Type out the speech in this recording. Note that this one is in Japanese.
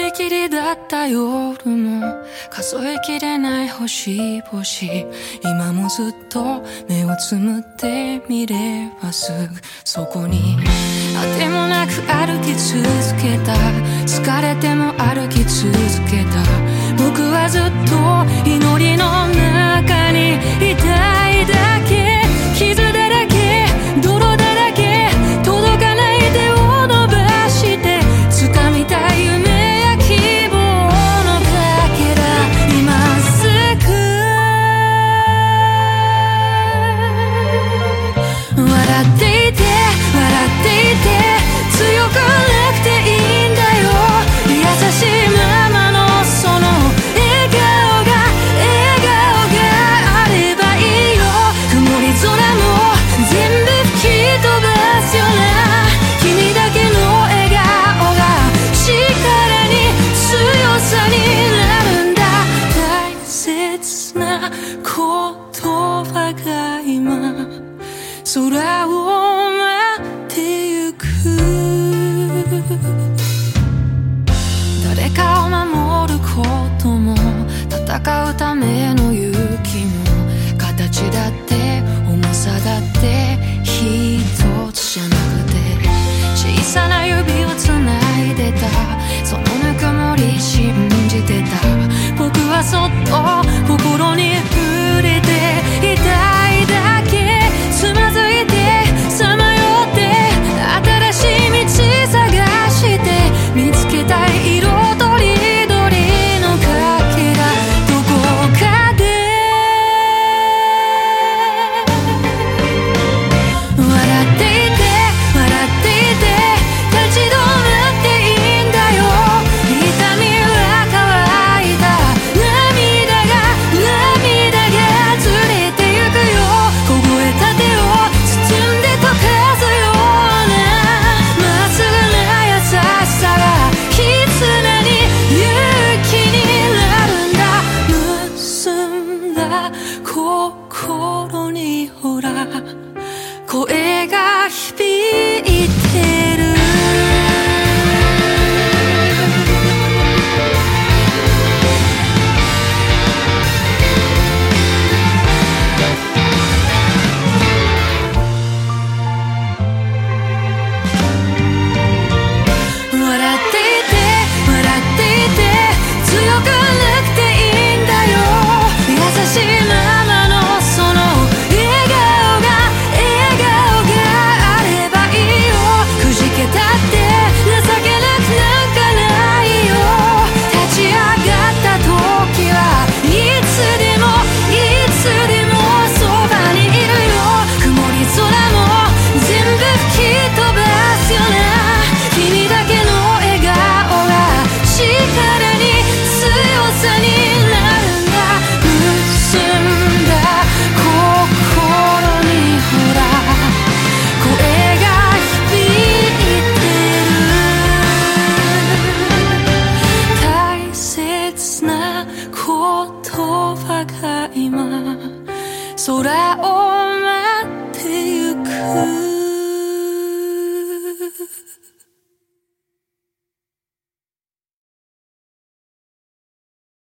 りきりだった夜も数えきれない星々、今もずっと目をつむって見ればすぐそこにあてもなく歩き続けた、疲れても歩き続けた。僕はずっと祈りの中にいたいだけ、傷だらけ泥だらけ、届かない手を伸ばして掴みたい夢や希望のかけら、今すぐ笑っていて笑っていて、強くなくていいんだよ。優しいままのその笑顔があればいいよ。曇り空も全部吹き飛ばすよな。君だけの笑顔が力に強さになるんだ。大切な言葉が今空を舞ってゆく。誰かを守ることも戦うための勇気も、形だって重さだって一つじゃなくて、小さな指をつないでたそのぬくもり信じてた。僕はそっと心に触れていたいだけ、つまずいてさまよって新しい道探して見つけたい色とりどりのかけら、どこかで笑っていて笑っていて立ち止まっていいんだよ。痛みは乾いた涙がずれてゆくよ。凍えた手を包んで溶かすようなまっすぐな優しさが絆に勇気になるんだ。結んだ心にほら声が響いてる。笑っていて笑っていて強くなくていいんだよ。優しいままのその笑顔があればいいよ。くじけたって情けなくなんかないよ。立ち上がった時はいつでもそばにいるよ。曇り空も全部吹き飛ばすよな。君だけの笑顔が力に強さになるんだ。結んだ心にほら声が響いてる。大切な言葉が今空を舞ってゆく。